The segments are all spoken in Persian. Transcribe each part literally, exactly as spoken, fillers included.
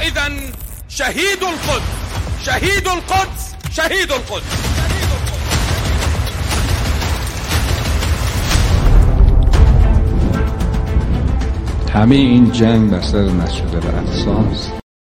إذن شهيد القدس، شهيد القدس، شهيد القدس. همه این جنگ بر سر مسجد الاقصی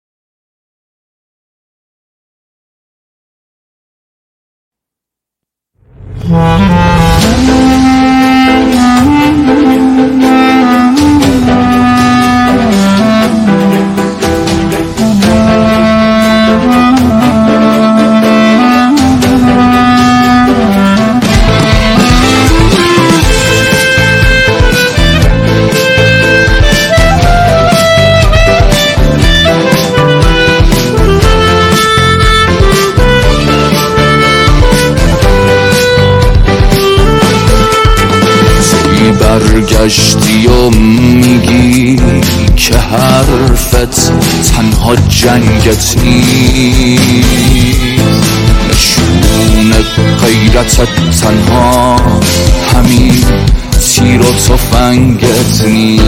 برگشتی و میگی که حرفت تنها جنگت نیست، نشون غیرتت تنها همین تیر و تفنگت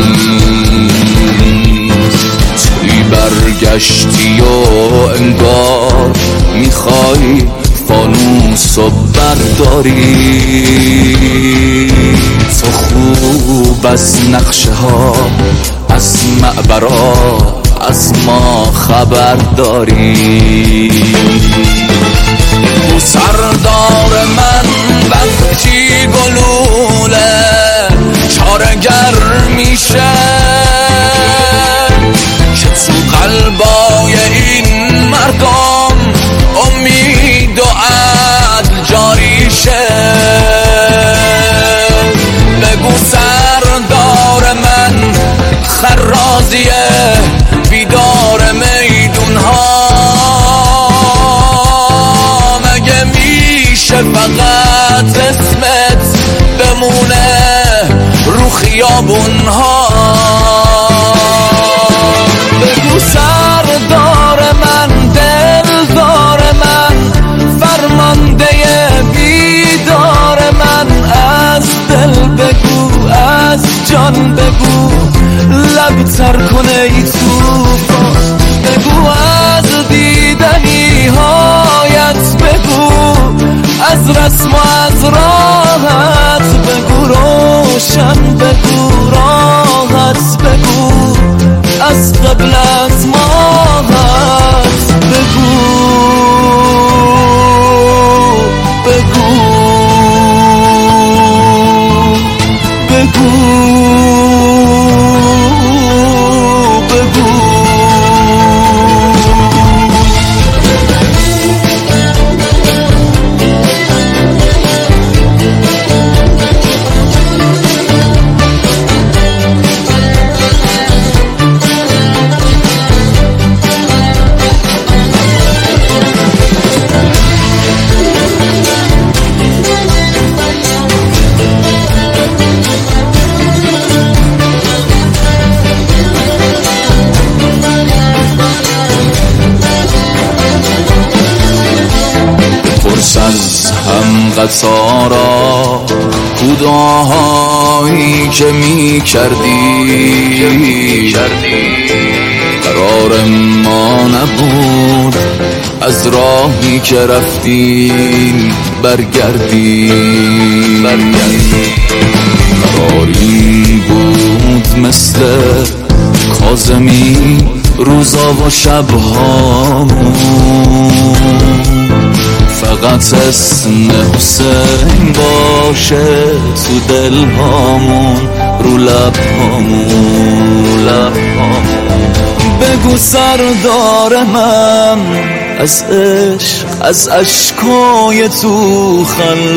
نیست. توی برگشتی و انگار میخوای فانوس و برداری، تو خوب از نقشه ها از معبرا از ما خبر داری. او سردار من وقتی گلوله چارگر میشه که تو قلبای این مردم امید و عدل جاری شه. بگو سردار من خرازیه بیدار میدون ها، مگه میشه فقط اسمت بمونه رو خیابون ها؟ بگو سردار من دلدار من فرمانده بیدار من، از دل بگو از جان بگو لب تر کنه ای توفان، بگو از دیدنی هایت بگو از رسم و از راحت بگو روشن بگو راحت بگو از قبلت ماهت بگو بگو بگو بگو از هم قطارا کوداهایی که می کردی قرار ما نبود از راهی که رفتیم برگردی قرار این بود مثل کاظمی روزا و شبهامون فقط اسم حسین باشه تو دل هامون رو لب هامون بگو سردار من از عشق از اشکای تو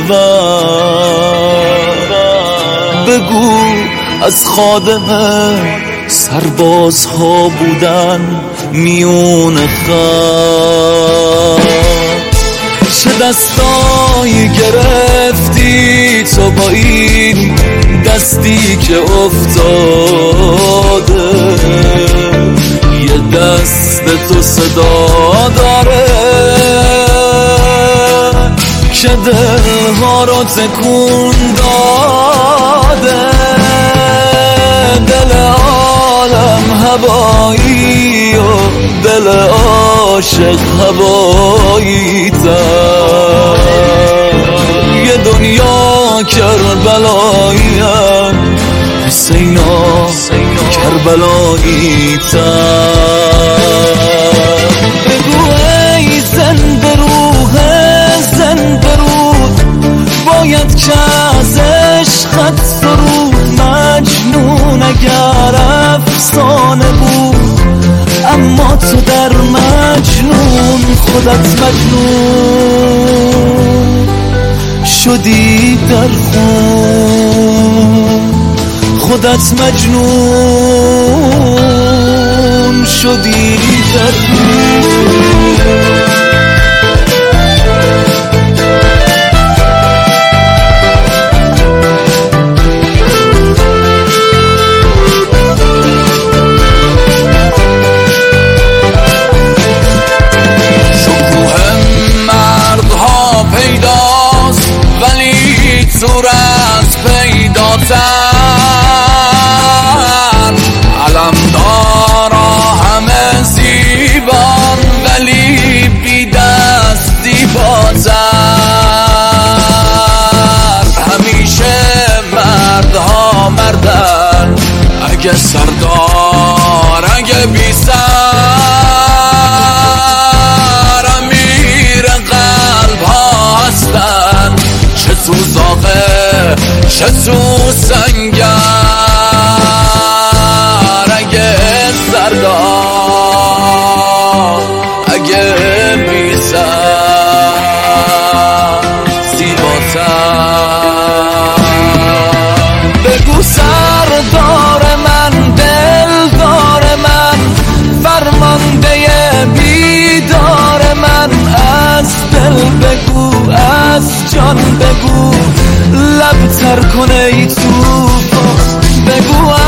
خلوت، بگو از خادمه سربازها بودن میون خط، چه دستایی گرفتی تو با این دستی که افتاده، یه دست تو صدا داره که دلها رو تکون داده، دل عالم هوایی و دل عاشق هوایی تر، یه دنیا کربلاییم حسینا کربلایی تر. بگو ای زنده روح زنده روح، باید که از عشقت سرود. مجنون اگر افسانه بود، اما تو در مجنون خودت مجنون شدی در خون، خودت مجنون شدی در خون. صورت پیداتر، علمدارا همه زیبان ولی بی دست زیباتر. همیشه مردها مردن، اگه سردار اگه بی سر، امیر قلب ها هستن، چه تو زاغه چه تو سنگر. اگه سردار اگه بی سر زیباتر. بگو سردار من دلدار من، فرمانده بیدار من، از دل بگو از جان بگو، لب تر کنه ای تو بگو